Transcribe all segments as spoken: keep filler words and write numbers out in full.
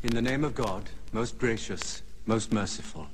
In the name of God, most gracious, most merciful.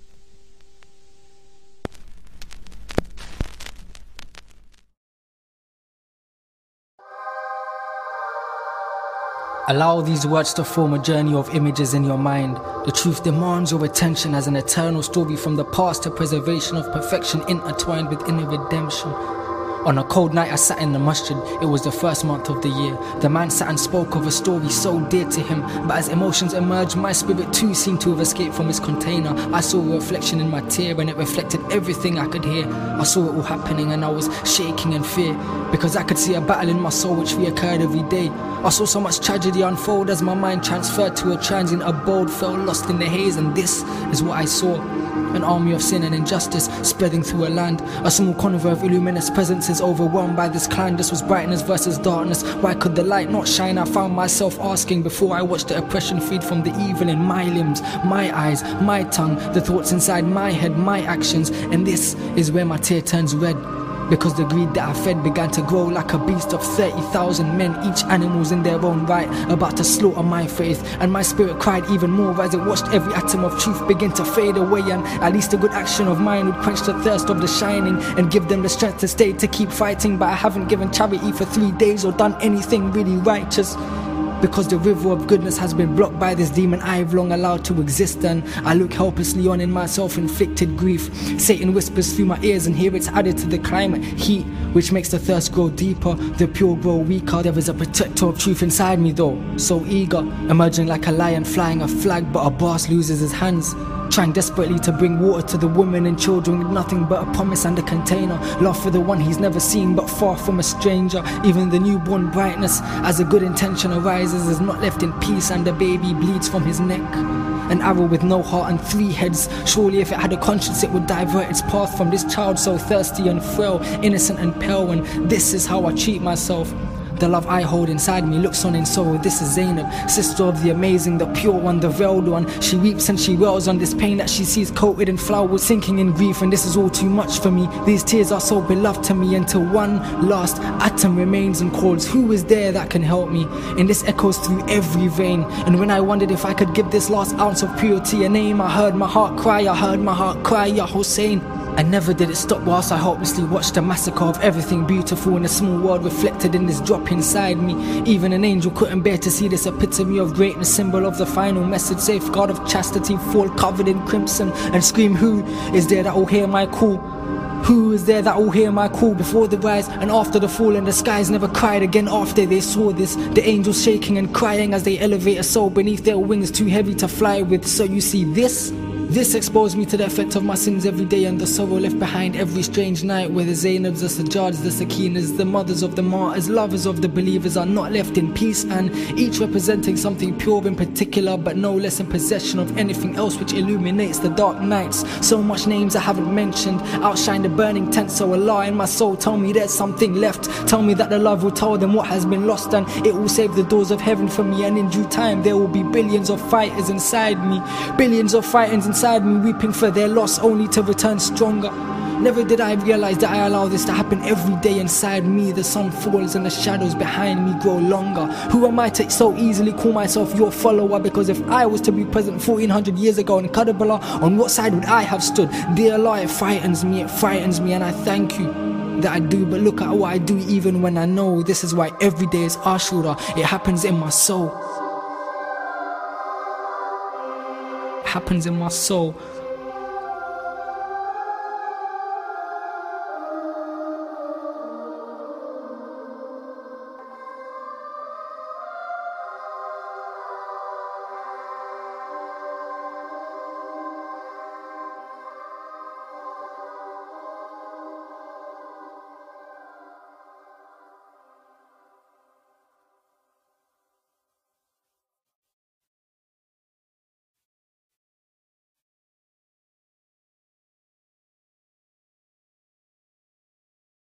Allow these words to form a journey of images in your mind. The truth demands your attention as an eternal story from the past to preservation of perfection intertwined with inner redemption. On a cold night I sat in the masjid, it was the first month of the year. The man sat and spoke of a story so dear to him, but as emotions emerged, my spirit too seemed to have escaped from its container. I saw a reflection in my tear and it reflected everything I could hear. I saw it all happening and I was shaking in fear, because I could see a battle in my soul which reoccurred every day. I saw so much tragedy unfold as my mind transferred to a transient abode, felt lost in the haze, and this is what I saw. An army of sin and injustice spreading through a land. A small convoy of illuminous presences overwhelmed by this clan. This was brightness versus darkness. Why could the light not shine? I found myself asking before I watched the oppression feed from the evil in my limbs, my eyes, my tongue, the thoughts inside my head, my actions. And this is where my tear turns red, because the greed that I fed began to grow like a beast of thirty thousand men, each animals in their own right, about to slaughter my faith. And my spirit cried even more as it watched every atom of truth begin to fade away. And at least a good action of mine would quench the thirst of the shining and give them the strength to stay, to keep fighting. But I haven't given charity for three days or done anything really righteous, because the river of goodness has been blocked by this demon I've long allowed to exist. And I look helplessly on in my self-inflicted grief. Satan whispers through my ears and here it's added to the climate heat, which makes the thirst grow deeper, the pure grow weaker. There is a protector of truth inside me though, so eager, emerging like a lion flying a flag, but a boss loses his hands, trying desperately to bring water to the women and children with nothing but a promise and a container. Love for the one he's never seen but far from a stranger. Even the newborn brightness, as a good intention arises, is not left in peace, and the baby bleeds from his neck. An arrow with no heart and three heads. Surely if it had a conscience it would divert its path from this child so thirsty and frail, innocent and pale. And this is how I treat myself. The love I hold inside me looks on in sorrow. This is Zainab, sister of the amazing, the pure one, the veiled one. She weeps and she wails on this pain that she sees coated in flowers, sinking in grief, and this is all too much for me. These tears are so beloved to me, until one last atom remains and calls, who is there that can help me? And this echoes through every vein. And when I wondered if I could give this last ounce of purity a name, I heard my heart cry, I heard my heart cry, Ya Hussein. And never did it stop whilst I hopelessly watched the massacre of everything beautiful in a small world reflected in this drop inside me. Even an angel couldn't bear to see this epitome of greatness, symbol of the final message, safeguard of chastity, fall covered in crimson, and scream, who is there that will hear my call? Who is there that will hear my call? Before the rise and after the fall, and the skies never cried again after they saw this. The angels shaking and crying as they elevate a soul beneath their wings too heavy to fly with. So you see this? This exposed me to the effect of my sins every day, and the sorrow left behind every strange night, where the Zainabs, the Sajjads, the Sakinas, the mothers of the martyrs, lovers of the believers are not left in peace, and each representing something pure in particular, but no less in possession of anything else which illuminates the dark nights. So much names I haven't mentioned outshine the burning tent, so Allah in my soul, tell me there's something left. Tell me that the love will tell them what has been lost, and it will save the doors of heaven for me, and in due time there will be billions of fighters inside me, billions of fighters inside Inside me weeping for their loss only to return stronger. Never did I realize that I allow this to happen every day inside me. The sun falls and the shadows behind me grow longer. Who am I to so easily call myself your follower? Because if I was to be present fourteen hundred years ago in Karbala, on what side would I have stood? Dear Allah, it frightens me, it frightens me, and I thank you that I do. But look at what I do even when I know. This is why every day is Ashura. It happens in my soul. Happens in my soul.